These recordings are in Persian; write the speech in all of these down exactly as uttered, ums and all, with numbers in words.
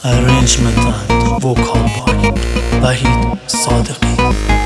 Arrangement and vocal by وحید صادقی.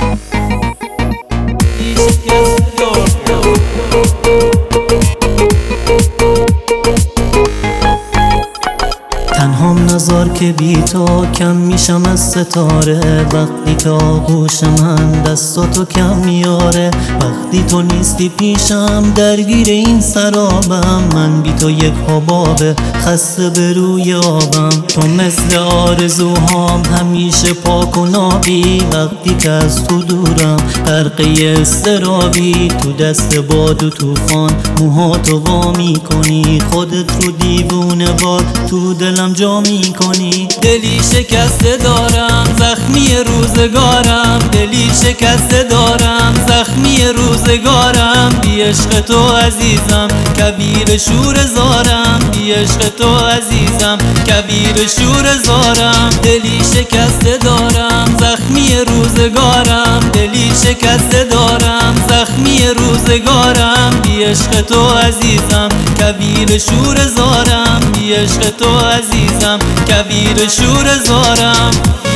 تنهام نزار که بی تو کم میشم از ستاره، وقتی که آغوش من دستاتو کم میاره، وقتی تو نیستی پیشم درگیر این سرابم، من بی تو یک حبابه خسته به روی آبم. تو مثل آرزوهام همیشه پاک و نابی، وقتی که از تو دورم غرقه اضطرابی، تو دست باد و طوفان موهاتو وا میکنی، خودت رو دیوونه وار تو دلم جا میکنی. دلی شکسته دارم زخمی روزگارم، دلی شکسته دارم زخمی روزگارم، بی عشق تو عزیزم کبیر شور زارم، بی عشق تو عزیزم کبیر شور زارم. دلی شکسته دارم زخمی روزگارم، دلی شکسته دارم زخمی روزگارم، بی عشق تو عزیزم کبیر شور زارم، بی عشق تو عزیزم کبیر شور زارم.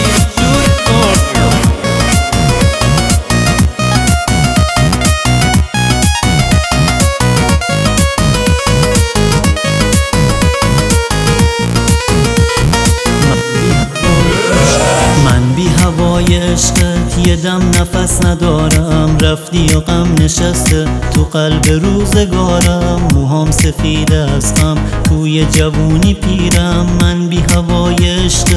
من بی هوای عشقت یه دم نفس ندارم، رفتی و غم نشسته تو قلب روزگارم، موهام سفید از غم توی جوونی پیرم. من بی هوای عشقت